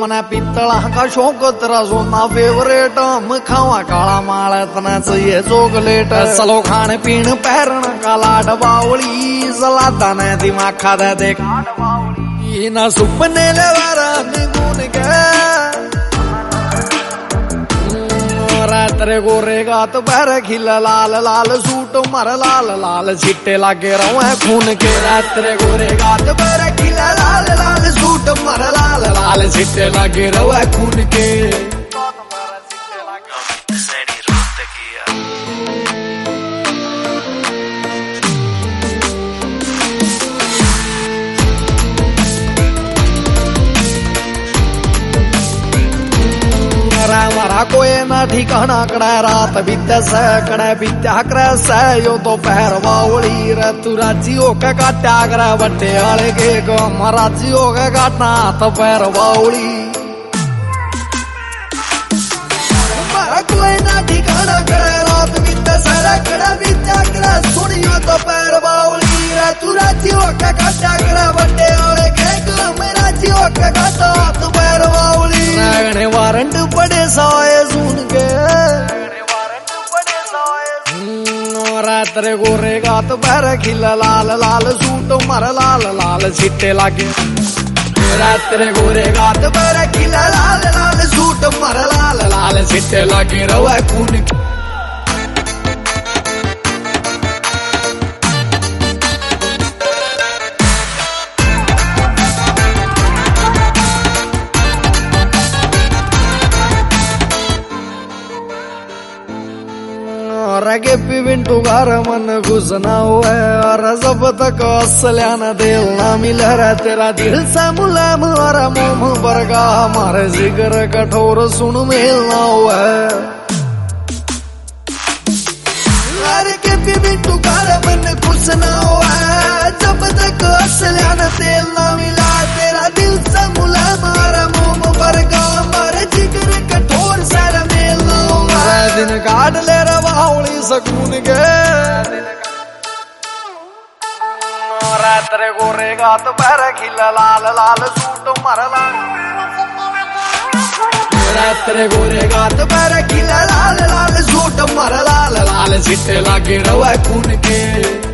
मने पित्तला का शौक तेरा सोना फेवरेट हम खावा काला माल इतना चाहिए चॉकलेट चलो खाने पीने पैरण का लाड बावली सलादा ने दिमाग खा दे देख ना सुपने ले वारा गुन के तेरे गोरे का तो पैर खिला लाल लाल सूट मर लाल लाल छिट्टे लागे रहो है खून के तेरे गोरे का तो पैर खिला लाल लाल सूट मर लाल लाल छिट्टे लागे रहो है खून के मारा कोई ना ठिकाना कड़ा रात बीते से कड़े बीत्या करे से यो तो पैर बावली रे तू राजी होके काटा करे बट्टे आले के गम राजी होके काटना तो पैर बावली मारा कोई ना ठिकाना करे रात बीते से कड़े बीत्या करे सुनियो तो पैर बावली रे तू राजी होके काटा करे बट्टे आले के गम राजी होके काटना तो पैर बावली वारंट पड़े साए सुन के तेरे गोरे का तो पैर खिला लाल लाल सूट मर लाल लाल छिट्टे लागे तेरे गोरे का तो पैर खिला लाल लाल सूट मर लाल लाल छिट्टे लागे रवा खून रगे पिंटू घर मन घुसना हुआ और जब तक असल्यान दिल ना मिल रहा तेरा दिल सा मुलायम और मोम बरगा हमारे जिगर कठोर सुन मिलना हुआ रगे पिंटू घर मन घुसना हुआ जब तक असल्यान दिल ना मिला तेरा दिल सा मुलायम और मोम बरगा हमारे जिगर कठोर सारा मिलना हुआ दिन काट ले रवावली सकून के तेरे गोरे का तो पैर खिला लाल लाल सूट मर लाल तेरे गोरे का तो पैर खिला लाल लाल सूट मर लाल लाल छिट्टे लागे रवा खून के